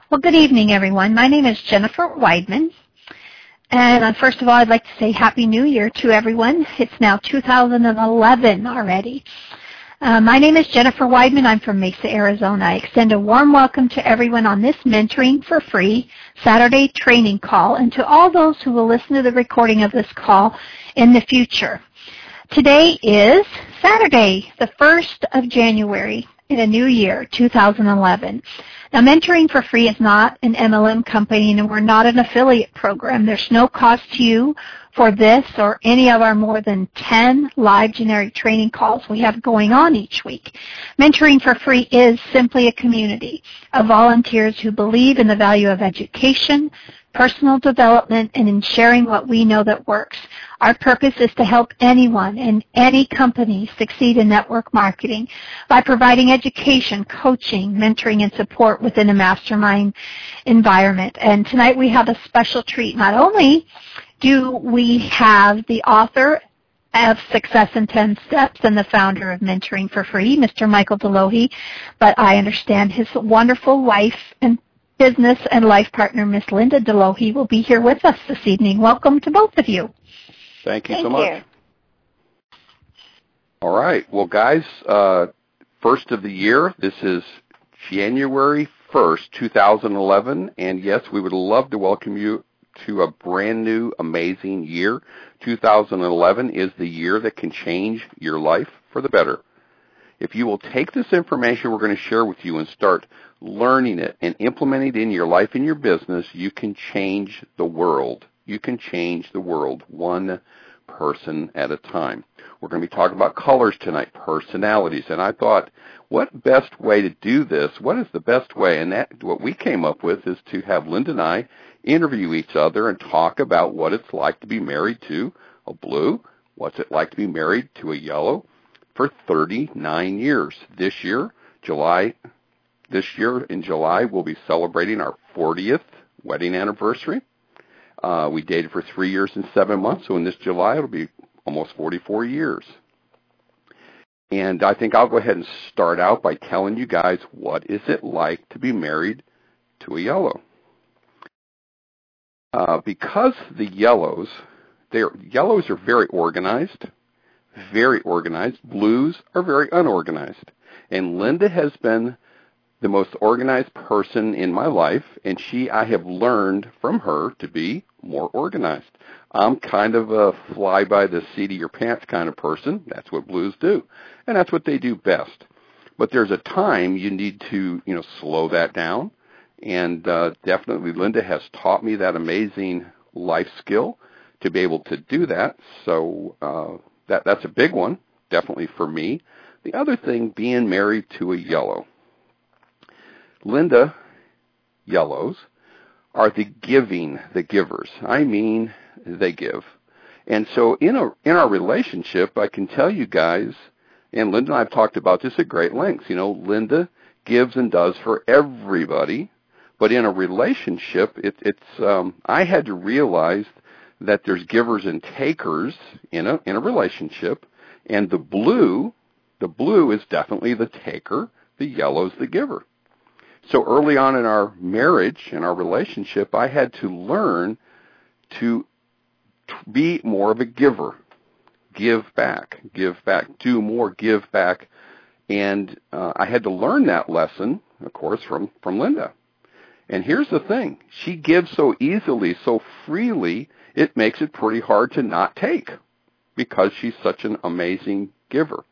Well, good evening, everyone. My name is Jennifer Weidman. And first of all, I'd like to say Happy New Year to everyone. It's now 2011 already. My name is Jennifer Weidman. I'm from Mesa, Arizona. I extend a warm welcome to everyone on this Mentoring for Free Saturday training call and to all those who will listen to the recording of this call in the future. Today is Saturday, the 1st of January in a new year, 2011. Now, Mentoring for Free is not an MLM company, and we're not an affiliate program. There's no cost to you for this or any of our more than 10 live generic training calls we have going on each week. Mentoring for Free is simply a community of volunteers who believe in the value of education, personal development, and in sharing what we know that works. Our purpose is to help anyone and any company succeed in network marketing by providing education, coaching, mentoring, and support within a mastermind environment. And tonight we have a special treat. Not only do we have the author of Success in 10 Steps and the founder of Mentoring for Free, Mr. Michael DeLohe, but I understand his wonderful wife and business and life partner, Miss Linda DeLohe, will be here with us this evening. Welcome to both of you. Thank you so much. All right. Well, guys, first of the year, this is January 1st, 2011, and yes, we would love to welcome you to a brand new, amazing year. 2011 is the year that can change your life for the better. If you will take this information we're going to share with you and start learning it and implementing it in your life and your business, you can change the world. You can change the world one person at a time. We're going to be talking about colors tonight, personalities, and I thought, what best way to do this? What is the best way? And what we came up with is to have Linda and I interview each other and talk about what it's like to be married to a blue, what's it like to be married to a yellow for 39 years. This year in July, we'll be celebrating our 40th wedding anniversary. We dated for 3 years and 7 months, so in this July, it'll be almost 44 years. And I think I'll go ahead and start out by telling you guys, what is it like to be married to a yellow? Because the yellows are very organized. Blues are very unorganized. And Linda has been the most organized person in my life, and I have learned from her to be more organized. I'm kind of a fly-by-the-seat-of-your-pants kind of person. That's what blues do, and that's what they do best. But there's a time you need to, slow that down, and definitely Linda has taught me that amazing life skill to be able to do that. So that's a big one, definitely for me. The other thing, being married to a yellow. Linda, yellows, are the givers. I mean, they give. And so in our relationship, I can tell you guys, and Linda and I have talked about this at great lengths, Linda gives and does for everybody, but in a relationship, I had to realize that there's givers and takers in a relationship, and the blue is definitely the taker, the yellow is the giver. So early on in our marriage, in our relationship, I had to learn to be more of a giver. Give back, do more, give back. And I had to learn that lesson, of course, from Linda. And here's the thing. She gives so easily, so freely, it makes it pretty hard to not take because she's such an amazing giver.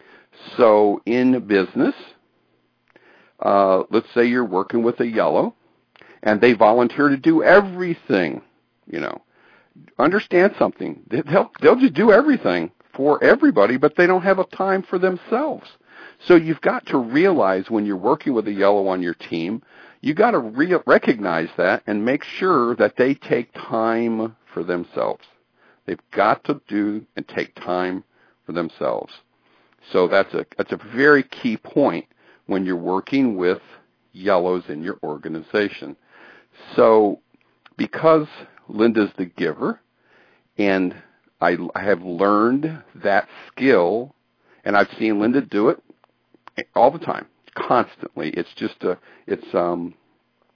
So in business, let's say you're working with a yellow, and they volunteer to do everything, Understand something. They'll just do everything for everybody, but they don't have a time for themselves. So you've got to realize when you're working with a yellow on your team, you got to recognize that and make sure that they take time for themselves. They've got to do and take time for themselves. So that's a very key point when you're working with yellows in your organization. So because Linda's the giver, and I have learned that skill, and I've seen Linda do it all the time, constantly. It's just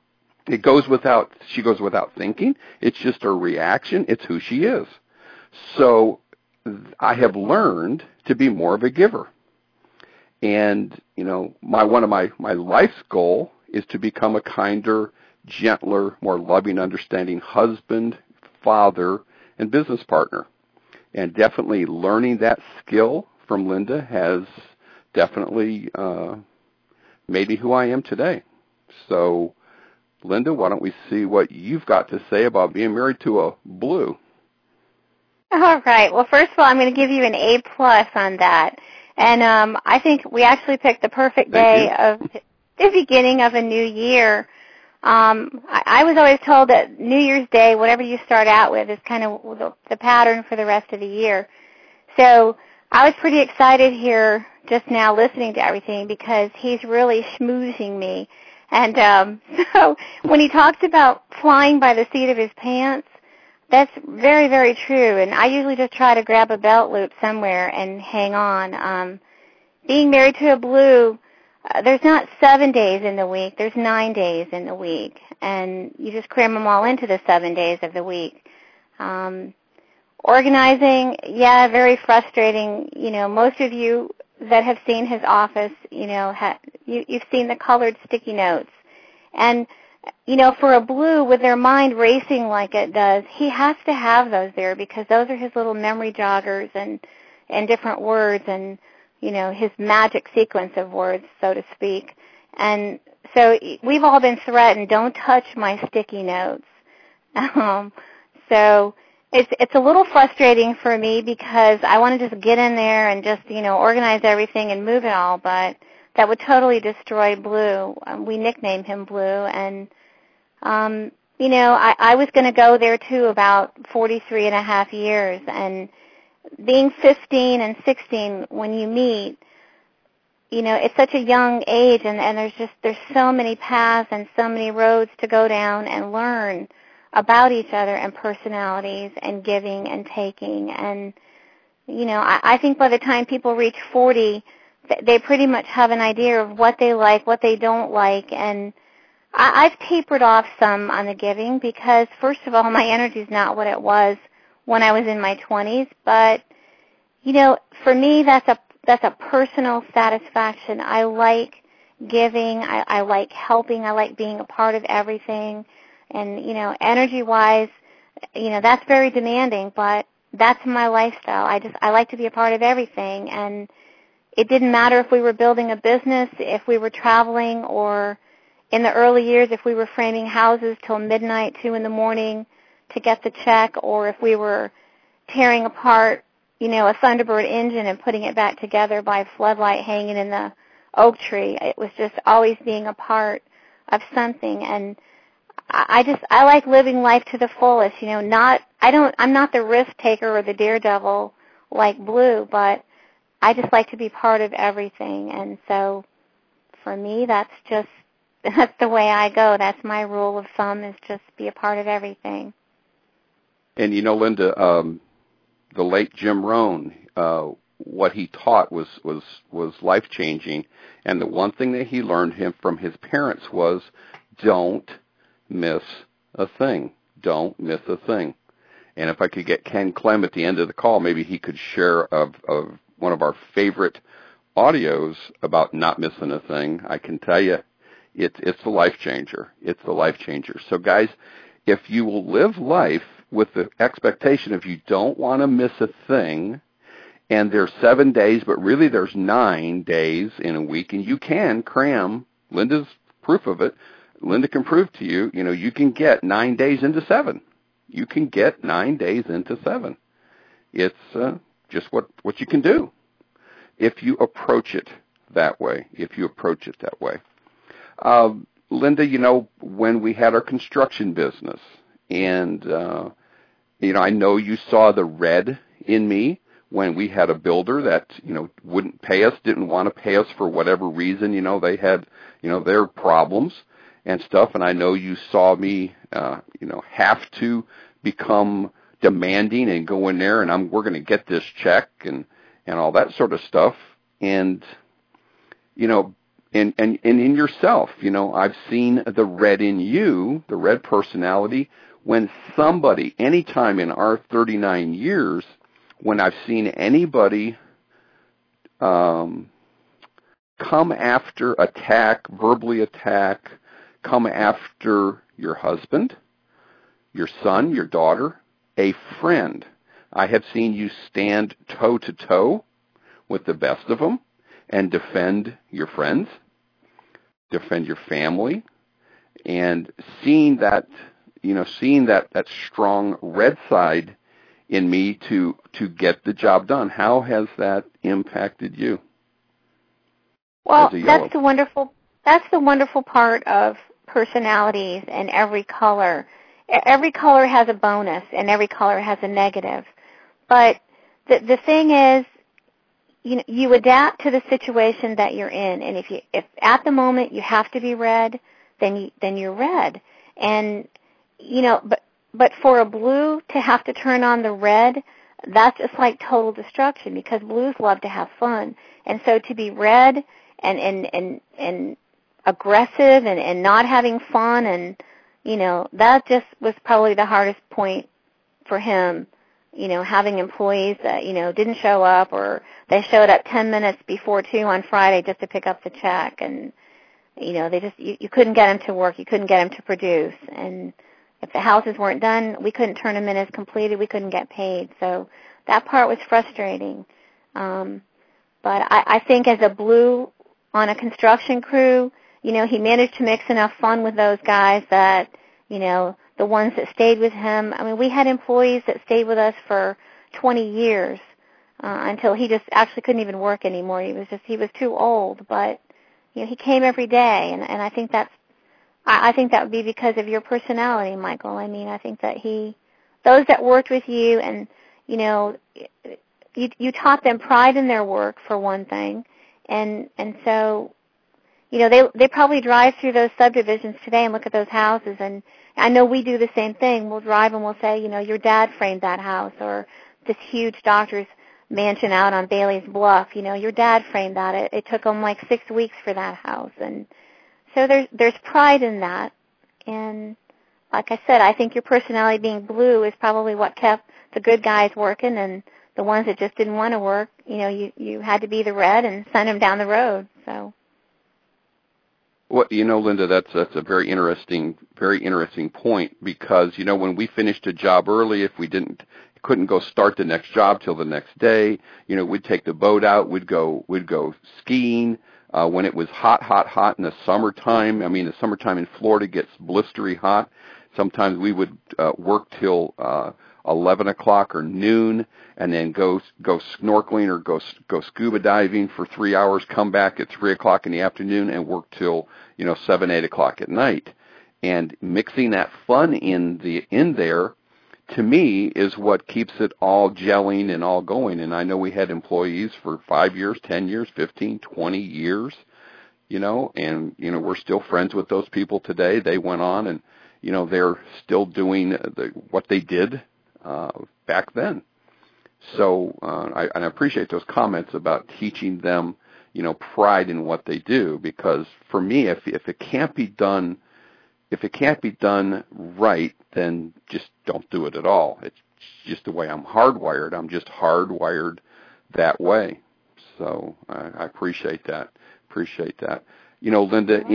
She goes without thinking. It's just her reaction. It's who she is. So I have learned to be more of a giver. And, one of my life's goal is to become a kinder, gentler, more loving, understanding husband, father, and business partner. And definitely learning that skill from Linda has definitely made me who I am today. So, Linda, why don't we see what you've got to say about being married to a blue? All right. Well, first of all, I'm going to give you an A+ on that. And I think we actually picked the perfect day of the beginning of a new year. I was always told that New Year's Day, whatever you start out with, is kind of the pattern for the rest of the year. So I was pretty excited here just now listening to everything because he's really schmoozing me. And so when he talks about flying by the seat of his pants, that's very, very true. And I usually just try to grab a belt loop somewhere and hang on. Being married to a blue, there's not 7 days in the week. There's 9 days in the week. And you just cram them all into the 7 days of the week. Organizing, yeah, very frustrating. Most of you that have seen his office, you've seen the colored sticky notes. And for a blue, with their mind racing like it does, he has to have those there because those are his little memory joggers and different words and, his magic sequence of words, so to speak. And so we've all been threatened, don't touch my sticky notes. So it's a little frustrating for me because I want to just get in there and just, organize everything and move it all, but that would totally destroy Blue. We nicknamed him Blue, and, I was going to go there, too, about 43 and a half years, and being 15 and 16 when you meet, it's such a young age, and there's so many paths and so many roads to go down and learn about each other and personalities and giving and taking. And, I think by the time people reach 40, they pretty much have an idea of what they like, what they don't like. And I've tapered off some on the giving because, first of all, my energy is not what it was when I was in my 20s. But, for me, that's a personal satisfaction. I like giving. I like helping. I like being a part of everything. And, energy-wise, that's very demanding, but that's my lifestyle. I like to be a part of everything. And it didn't matter if we were building a business, if we were traveling, or in the early years, if we were framing houses till midnight, 2 in the morning to get the check, or if we were tearing apart, a Thunderbird engine and putting it back together by floodlight hanging in the oak tree. It was just always being a part of something. And I like living life to the fullest, I'm not the risk taker or the daredevil like Blue, but I just like to be part of everything. And so for me, that's the way I go. That's my rule of thumb, is just be a part of everything. And Linda, the late Jim Rohn, what he taught was life-changing. And the one thing that he learned from his parents was, don't miss a thing. Don't miss a thing. And if I could get Ken Clem at the end of the call, maybe he could share of one of our favorite audios about not missing a thing. I can tell you, it's the life changer. It's the life changer. So guys, if you will live life with the expectation if you don't want to miss a thing, and there's 7 days, but really there's 9 days in a week, and you can cram, Linda's proof of it, Linda can prove to you, you can get 9 days into 7. You can get 9 days into 7. It's just what you can do if you approach it that way. Linda, when we had our construction business, and, I know you saw the red in me when we had a builder that, wouldn't pay us, didn't want to pay us for whatever reason, they had, their problems and stuff. And I know you saw me, have to become demanding and go in there and we're going to get this check and all that sort of stuff. And, and in yourself, I've seen the red in you, the red personality, when somebody, anytime in our 39 years, when I've seen anybody come after, verbally attack, come after your husband, your son, your daughter, a friend, I have seen you stand toe-to-toe with the best of them and defend your friends, defend your family, and seeing that strong red side in me to get the job done. How has that impacted you? Well, that's the wonderful part of personalities and every color. Every color has a bonus and every color has a negative. But the thing is, you adapt to the situation that you're in, and if at the moment you have to be red, then you're red. And but for a blue to have to turn on the red, that's just like total destruction, because blues love to have fun. And so to be red and aggressive and not having fun, and that just was probably the hardest point for him. Having employees that didn't show up, or they showed up 10 minutes before 2 on Friday just to pick up the check, and you couldn't get them to work, you couldn't get them to produce, and if the houses weren't done, we couldn't turn them in as completed, we couldn't get paid. So that part was frustrating. But I think as a blue on a construction crew, he managed to mix enough fun with those guys that, the ones that stayed with him, I mean, we had employees that stayed with us for 20 years until he just actually couldn't even work anymore. He was too old, but he came every day, and I think that would be because of your personality, Michael. I mean, I think that those that worked with you, and you taught them pride in their work, for one thing, and so they probably drive through those subdivisions today and look at those houses, and I know we do the same thing. We'll drive and we'll say, your dad framed that house, or this huge doctor's mansion out on Bailey's Bluff, your dad framed that. It took him like 6 weeks for that house. And so there's pride in that. And like I said, I think your personality being blue is probably what kept the good guys working, and the ones that just didn't want to work, you had to be the red and send them down the road. So. Well, Linda, that's a very interesting point, because, when we finished a job early, if we couldn't go start the next job till the next day, we'd take the boat out, we'd go skiing, when it was hot in the summertime. I mean, the summertime in Florida gets blistery hot. Sometimes we would work till 11 o'clock or noon, and then go snorkeling or go scuba diving for 3 hours, come back at 3 o'clock in the afternoon and work till 7, 8 o'clock at night. And mixing that fun in there, to me, is what keeps it all gelling and all going. And I know we had employees for 5 years, 10 years, 15, 20 years, and we're still friends with those people today. They went on, and they're still doing what they did back then. So I appreciate those comments about teaching them, pride in what they do, because for me, if it can't be done right, then just don't do it at all. It's just the way I'm hardwired. I'm just hardwired that way. So I appreciate that. Linda,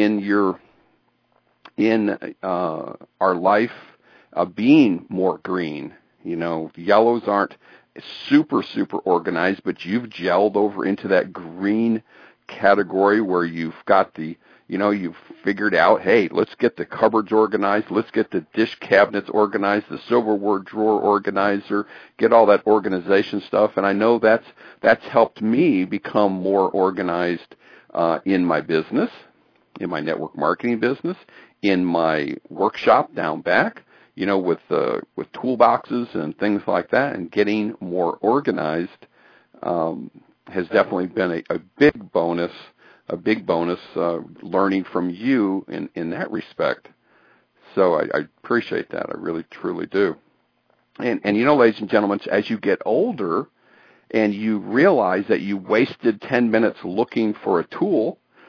in our life, being more green, yellows aren't super organized, but you've gelled over into that green category where you've got you've figured out, hey, let's get the cupboards organized, let's get the dish cabinets organized, the silverware drawer organizer, get all that organization stuff. And I know that's helped me become more organized in my business, in my network marketing business, in my workshop down back, with toolboxes and things like that, and getting more organized has definitely been a big bonus. Learning from you in that respect. So I appreciate that. I really, truly do. And ladies and gentlemen, as you get older and you realize that you wasted 10 minutes looking for a tool,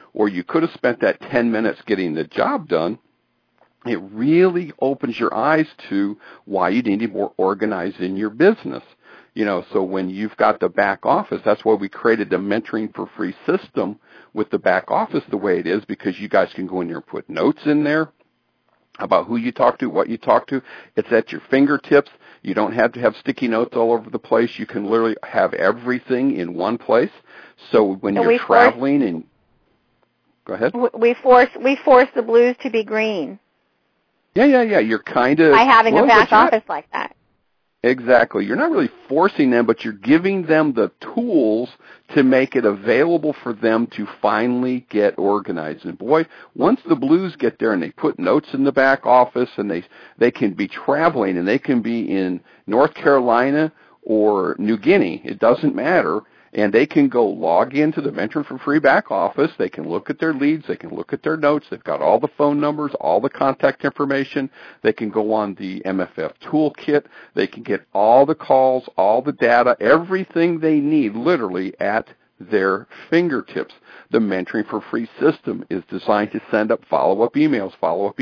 or you could have spent that 10 minutes getting the job done, it really opens your eyes to why you need to be more organized in your business. So when you've got the back office, that's why we created the Mentoring for Free system with the back office the way it is, because you guys can go in there and put notes in there about who you talk to, what you talk to. It's at your fingertips. You don't have to have sticky notes all over the place. You can literally have everything in one place. So when you're traveling and go ahead. We force the blues to be green. Yeah. You're kind of by having a back office like that. Exactly. You're not really forcing them, but you're giving them the tools to make it available for them to finally get organized. And boy, once the blues get there and they put notes in the back office, and they can be traveling, and they can be in North Carolina or New Guinea, it doesn't matter. And they can go log into the Mentoring for Free back office. They can look at their leads. They can look at their notes. They've got all the phone numbers, all the contact information. They can go on the MFF toolkit. They can get all the calls, all the data, everything they need literally at their fingertips. The Mentoring for Free system is designed to send up follow-up emails.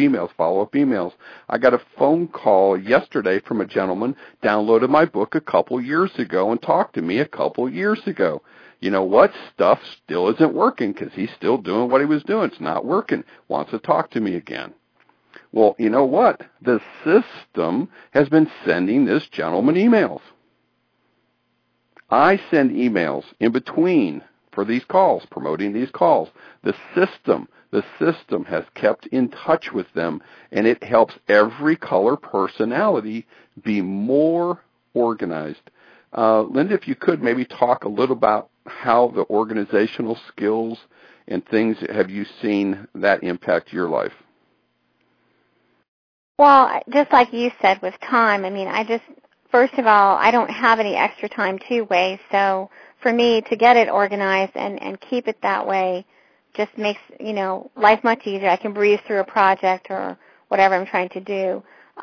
I got a phone call yesterday from a gentleman, downloaded my book a couple years ago and talked to me a couple years ago. You know what? Stuff still isn't working because he's still doing what he was doing. It's not working. Wants to talk to me again. Well, you know what? The system has been sending this gentleman emails. I send emails in between for these calls, promoting these calls. The system has kept in touch with them, and it helps every color personality be more organized. Linda, if you could maybe talk a little about how the organizational skills and things have you seen that impact your life? Well, just like you said with time, first of all, I don't have any extra time to waste, so for me to get it organized and keep it that way just makes, life much easier. I can breeze through a project or whatever I'm trying to do.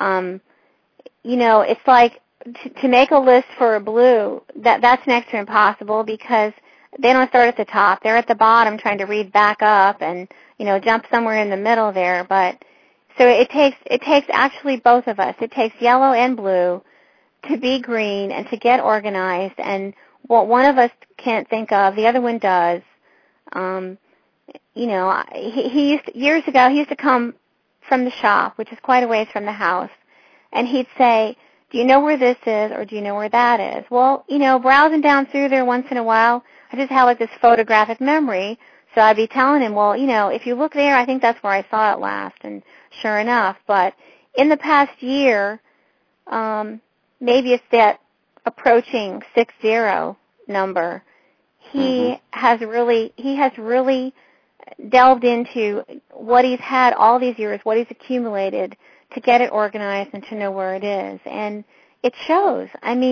It's like to make a list for a blue, that's next to impossible because they don't start at the top. They're at the bottom trying to read back up and, jump somewhere in the middle there. But so it takes actually both of us. It takes yellow and blue to be green and to get organized, and what one of us can't think of, the other one does. Years ago, he used to come from the shop, which is quite a ways from the house, and he'd say, do you know where this is, or do you know where that is? Well, browsing down through there once in a while, I just have this photographic memory, so I'd be telling him, well, if you look there, I think that's where I saw it last, and sure enough, but in the past year, maybe it's that approaching 60 number. He has really delved into what he's had all these years, what he's accumulated to get it organized and to know where it is. And it shows.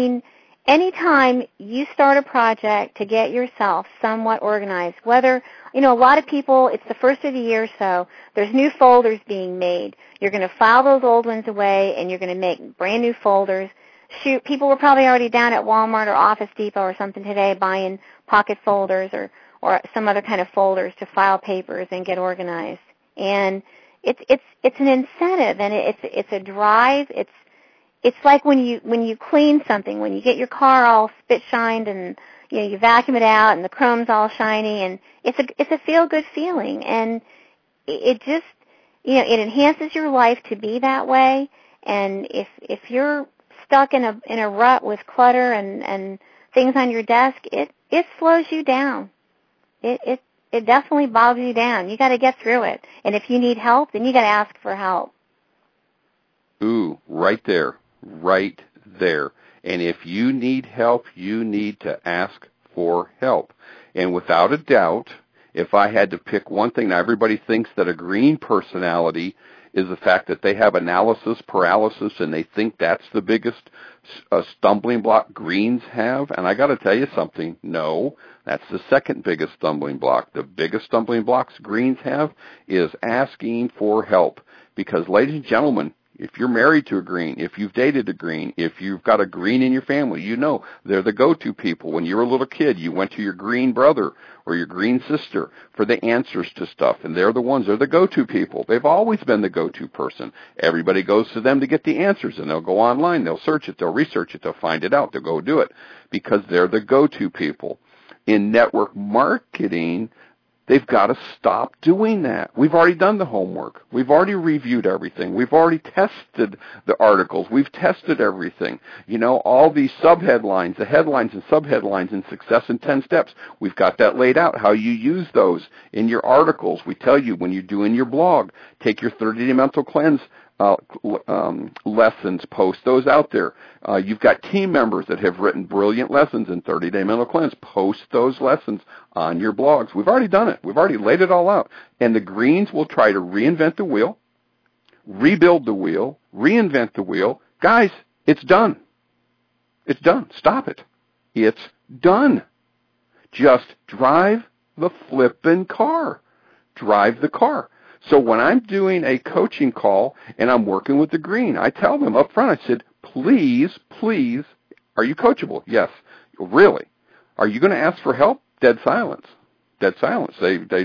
Anytime you start a project to get yourself somewhat organized, whether, a lot of people, it's the first of the year, so there's new folders being made. You're going to file those old ones away, and you're going to make brand new folders. Shoot, people were probably already down at Walmart or Office Depot or something today buying pocket folders or some other kind of folders to file papers and get organized. And it's an incentive, and it's a drive. It's like when you clean something, when you get your car all spit shined and you vacuum it out and the chrome's all shiny, and it's a feel good feeling, and it just it enhances your life to be that way. And if you're stuck in a rut with clutter and things on your desk, it slows you down. It definitely bogs you down. You got to get through it. And if you need help, then you got to ask for help. Ooh, right there. And if you need help, you need to ask for help. And without a doubt, if I had to pick one thing, now everybody thinks that a green personality is the fact that they have analysis paralysis and they think that's the biggest stumbling block greens have. And I got to tell you something. No, that's the second biggest stumbling block. The biggest stumbling blocks greens have is asking for help. Because, ladies and gentlemen, if you're married to a green, if you've dated a green, if you've got a green in your family, they're the go-to people. When you were a little kid, you went to your green brother or your green sister for the answers to stuff. And they're the go-to people. They've always been the go-to person. Everybody goes to them to get the answers, and they'll go online, they'll search it, they'll research it, they'll find it out, they'll go do it because they're the go-to people. In network marketing, they've got to stop doing that. We've already done the homework. We've already reviewed everything. We've already tested the articles. We've tested everything. All these subheadlines, the headlines and subheadlines in Success in 10 Steps, we've got that laid out, how you use those in your articles. We tell you when you're doing your blog, take your 30-day mental cleanse lessons, post those out there. You've got team members that have written brilliant lessons in 30-day mental cleanse. Post those lessons on your blogs. We've already done it. We've already laid it all out. And the greens will try to reinvent the wheel, rebuild the wheel, reinvent the wheel. Guys, it's done. It's done. Stop it. It's done. Just drive the flippin' car. Drive the car. So when I'm doing a coaching call and I'm working with the green, I tell them up front, I said, please, are you coachable? Yes. Really? Are you going to ask for help? Dead silence. Dead silence.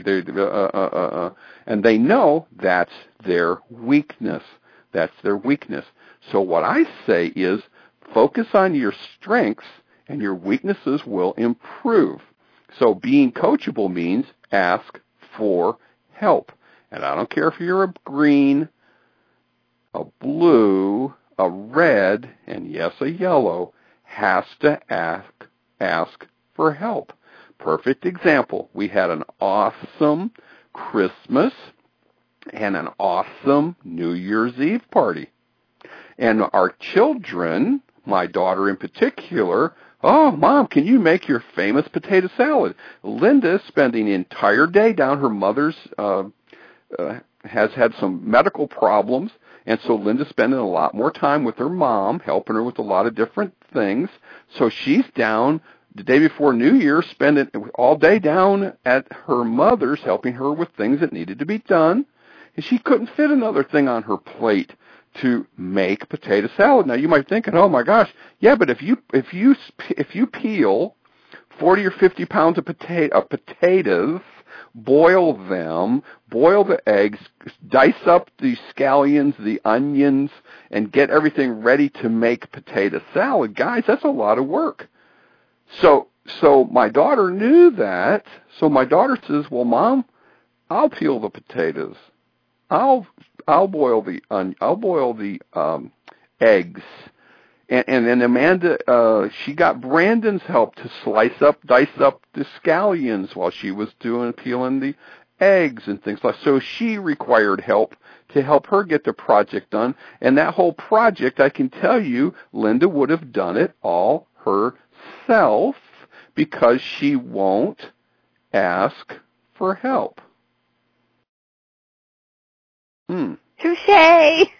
And they know that's their weakness. That's their weakness. So what I say is focus on your strengths and your weaknesses will improve. So being coachable means ask for help. And I don't care if you're a green, a blue, a red, and yes, a yellow, has to ask for help. Perfect example. We had an awesome Christmas and an awesome New Year's Eve party. And our children, my daughter in particular, oh, Mom, can you make your famous potato salad? Linda's spending the entire day down. Her mother's has had some medical problems, and so Linda's spending a lot more time with her mom, helping her with a lot of different things. So she's down the day before New Year, spending all day down at her mother's, helping her with things that needed to be done, and she couldn't fit another thing on her plate to make potato salad. Now you might think, oh my gosh, yeah, but if you peel 40 or 50 pounds of potatoes, boil them, boil the eggs, dice up the scallions, the onions, and get everything ready to make potato salad. Guys, that's a lot of work. So my daughter knew that. So my daughter says, well, Mom, I'll peel the potatoes. I'll boil the eggs. And then Amanda, she got Brandon's help to dice up the scallions while she was peeling the eggs and things like that. So she required help to help her get the project done. And that whole project, I can tell you, Linda would have done it all herself because she won't ask for help. Touché.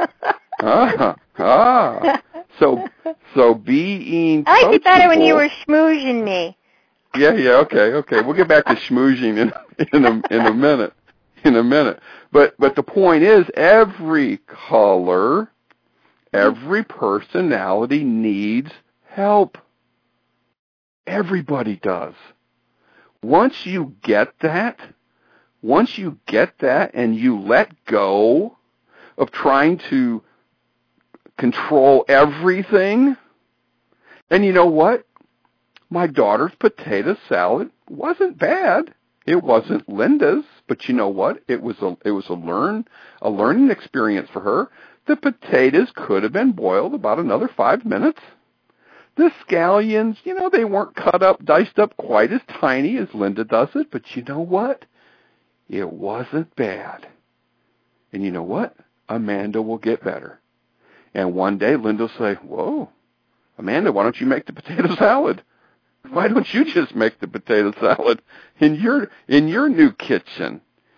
So being I like it better when you were schmoozing me. Yeah, okay. We'll get back to schmoozing in a minute. But the point is, every color, every personality needs help. Everybody does. Once you get that and you let go of trying to control everything, and you know what? My daughter's potato salad wasn't bad. It wasn't Linda's, but you know what? It was a learning experience for her. The potatoes could have been boiled about another 5 minutes. The scallions, they weren't diced up quite as tiny as Linda does it, but you know what? It wasn't bad. And you know what? Amanda will get better. And one day Linda will say, whoa, Amanda, why don't you make the potato salad? Why don't you just make the potato salad in your new kitchen?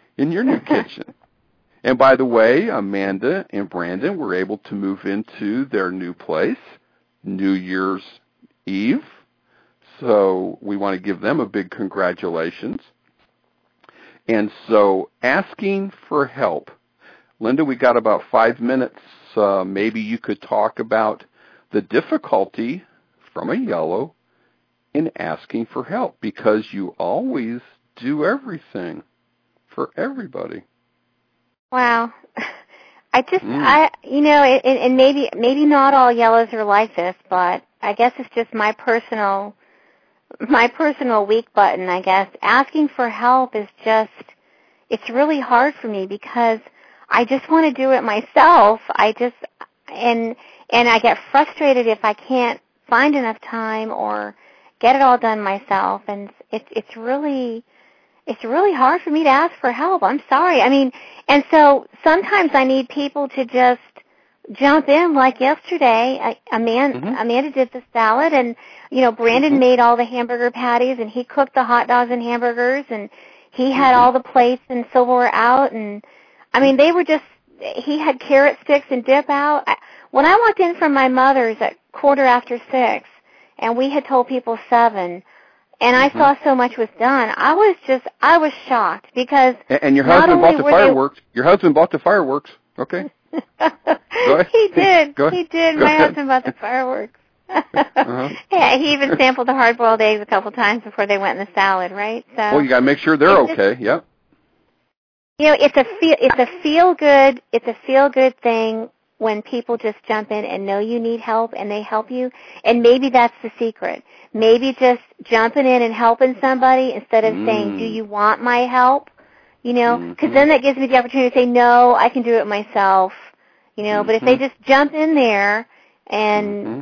And by the way, Amanda and Brandon were able to move into their new place New Year's Eve. So we want to give them a big congratulations. And so asking for help. Linda, we got about 5 minutes. Maybe you could talk about the difficulty from a yellow in asking for help, because you always do everything for everybody. Wow. And maybe not all yellows are like this, but I guess it's just my personal weak button, I guess. Asking for help is just, it's really hard for me because I just want to do it myself. And I get frustrated if I can't find enough time or get it all done myself, and it's really hard for me to ask for help. I'm sorry. I mean, and so sometimes I need people to just jump in, like yesterday. Amanda did the salad, and Brandon made all the hamburger patties, and he cooked the hot dogs and hamburgers, and he had all the plates and silverware out, and I mean he had carrot sticks and dip out. When I walked in from my mother's at 6:15, and we had told people 7, and I saw so much was done, I was shocked because and your husband bought the fireworks. Your husband bought the fireworks. Okay. Go ahead. He did. Go He did. Go My ahead. husband bought the fireworks. Yeah, he even sampled the hard-boiled eggs a couple times before they went in the salad, right? So. Well, you got to make sure they're okay. Yep. It's a feel good thing when people just jump in and know you need help and they help you. And maybe that's the secret. Maybe just jumping in and helping somebody instead of saying, "Do you want my help?" Because then that gives me the opportunity to say, "No, I can do it myself." But if they just jump in there and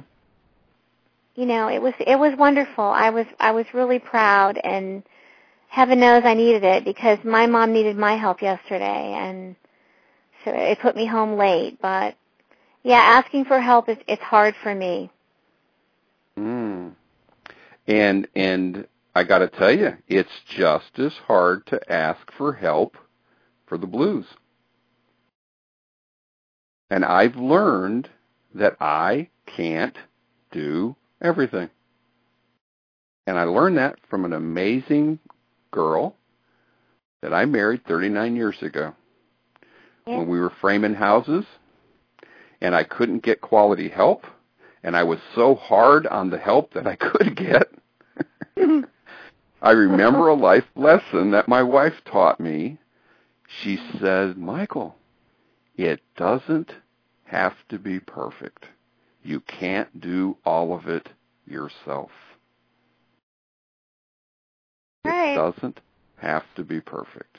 it was wonderful. I was really proud, and heaven knows I needed it because my mom needed my help yesterday, and so it put me home late. But yeah, asking for help it's hard for me. And I got to tell you, it's just as hard to ask for help for the blues. And I've learned that I can't do everything. And I learned that from an amazing girl that I married 39 years ago. Yeah. When we were framing houses, and I couldn't get quality help, and I was so hard on the help that I could get. I remember a life lesson that my wife taught me. She said, "Michael, it doesn't have to be perfect. You can't do all of it yourself." Right. It doesn't have to be perfect.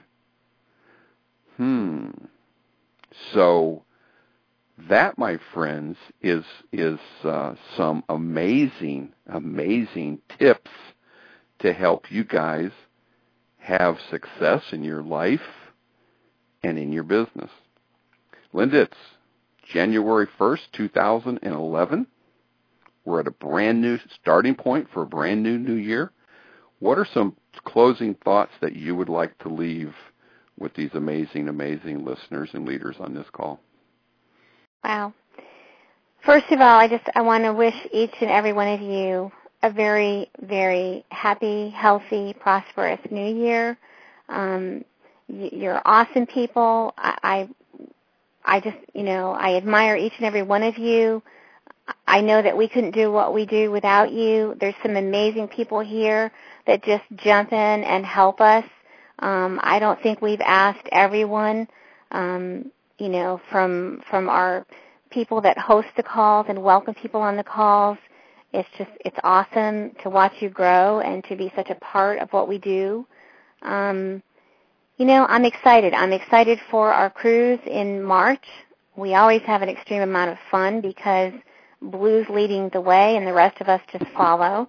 So that, my friends, is some amazing tips to help you guys have success in your life and in your business. Linda, it's January 1st, 2011. We're at a brand new starting point for a brand new year. What are some closing thoughts that you would like to leave with these amazing listeners and leaders on this call? Wow. First of all, I want to wish each and every one of you a very, very happy, healthy, prosperous new year. You're awesome people. I just, I admire each and every one of you. I know that we couldn't do what we do without you. There's some amazing people here that just jump in and help us. I don't think we've asked everyone, from our people that host the calls and welcome people on the calls. It's awesome to watch you grow and to be such a part of what we do. I'm excited. I'm excited for our cruise in March. We always have an extreme amount of fun because Blue's leading the way and the rest of us just follow.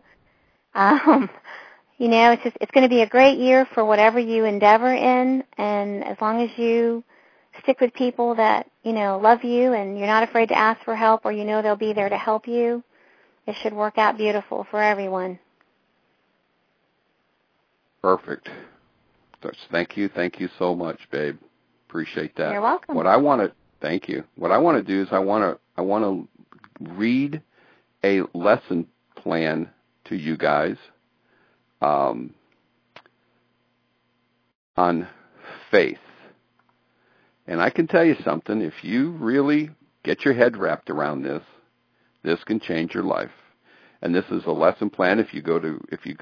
It's going to be a great year for whatever you endeavor in, and as long as you stick with people that, love you and you're not afraid to ask for help or they'll be there to help you, it should work out beautiful for everyone. Perfect. Thank you so much, babe. Appreciate that. You're welcome. Thank you. What I want to do is I want to read a lesson plan to you guys on faith. And I can tell you something, if you really get your head wrapped around this can change your life. And this is a lesson plan. If you go to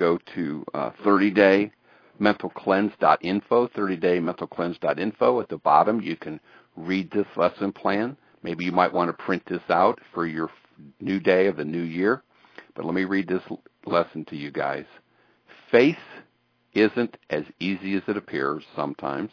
30daymentalcleanse.info, 30daymentalcleanse.info, at the bottom you can read this lesson plan. Maybe you might want to print this out for your new day of the new year. But let me read this lesson to you guys. Faith isn't as easy as it appears sometimes.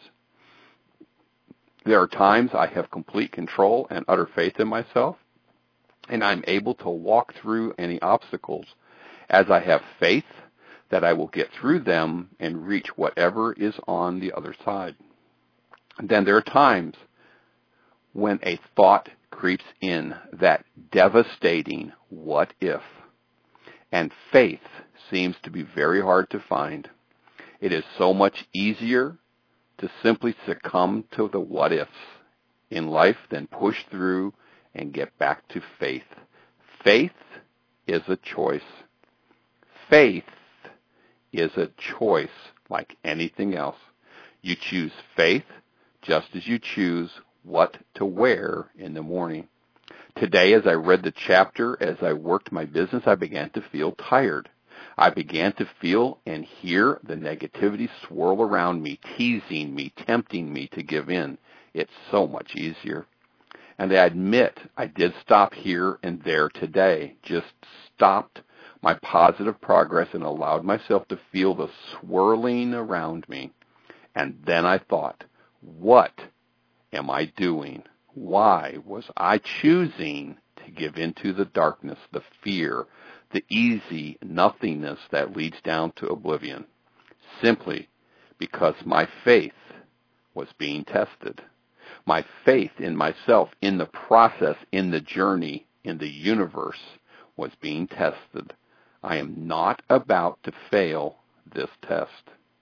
There are times I have complete control and utter faith in myself, and I'm able to walk through any obstacles as I have faith that I will get through them and reach whatever is on the other side. And then there are times when a thought creeps in, that devastating what if, and faith seems to be very hard to find. It is so much easier to simply succumb to the what ifs in life than push through and get back to faith. Faith is a choice. Faith is a choice like anything else. You choose faith just as you choose what to wear in the morning. Today, as I read the chapter, as I worked my business, I began to feel tired. I began to feel and hear the negativity swirl around me, teasing me, tempting me to give in. It's so much easier. And I admit I did stop here and there today, just stopped my positive progress and allowed myself to feel the swirling around me. And then I thought, what am I doing? Why was I choosing to give into the darkness, the fear, the easy nothingness that leads down to oblivion? Simply because my faith was being tested. My faith in myself, in the process, in the journey, in the universe, was being tested. I am not about to fail this test.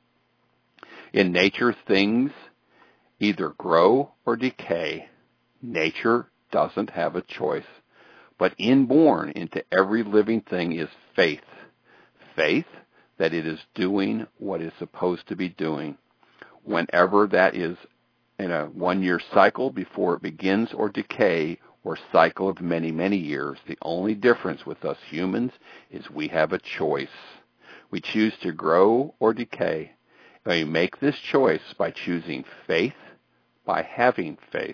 In nature, things either grow or decay. Nature doesn't have a choice. But inborn into every living thing is faith. Faith that it is doing what it's supposed to be doing. Whenever that is in a 1-year cycle before it begins or decay or cycle of many, many years, the only difference with us humans is we have a choice. We choose to grow or decay. And we make this choice by choosing faith, by having faith.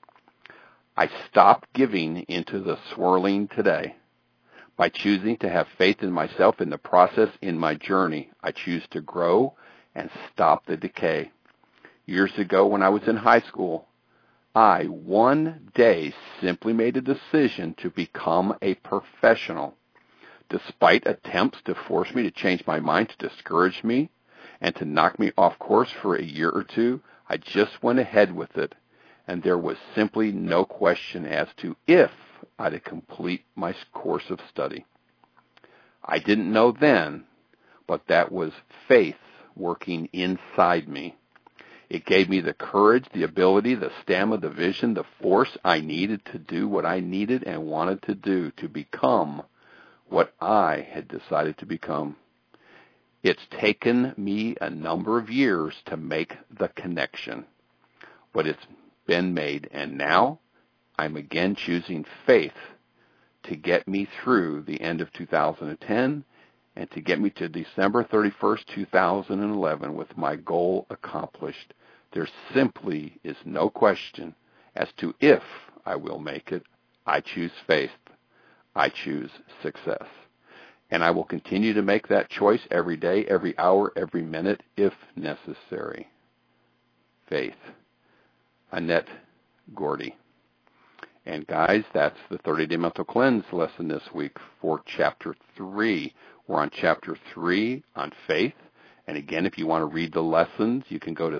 I stopped giving into the swirling today. By choosing to have faith in myself, in the process, in my journey, I choose to grow and stop the decay. Years ago when I was in high school, I one day simply made a decision to become a professional. Despite attempts to force me to change my mind, to discourage me, and to knock me off course for a year or two, I just went ahead with it. And there was simply no question as to if I'd complete my course of study. I didn't know then, but that was faith working inside me. It gave me the courage, the ability, the stamina, the vision, the force I needed to do what I needed and wanted to do to become what I had decided to become. It's taken me a number of years to make the connection, but it's been made, and now I'm again choosing faith to get me through the end of 2010 and to get me to December 31st, 2011 with my goal accomplished. There simply is no question as to if I will make it. I choose faith. I choose success. And I will continue to make that choice every day, every hour, every minute, if necessary. Faith. Annette Gordy. And guys, that's the 30-Day Mental Cleanse lesson this week for Chapter 3. We're on Chapter 3 on faith. And again, if you want to read the lessons, you can go to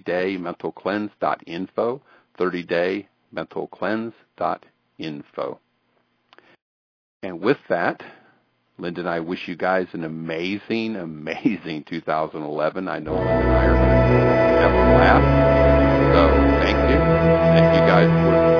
30daymentalcleanse.info, 30daymentalcleanse.info. And with that, Linda and I wish you guys an amazing, amazing 2011. I know Linda and I are going to have a laugh. So thank you. Thank you guys for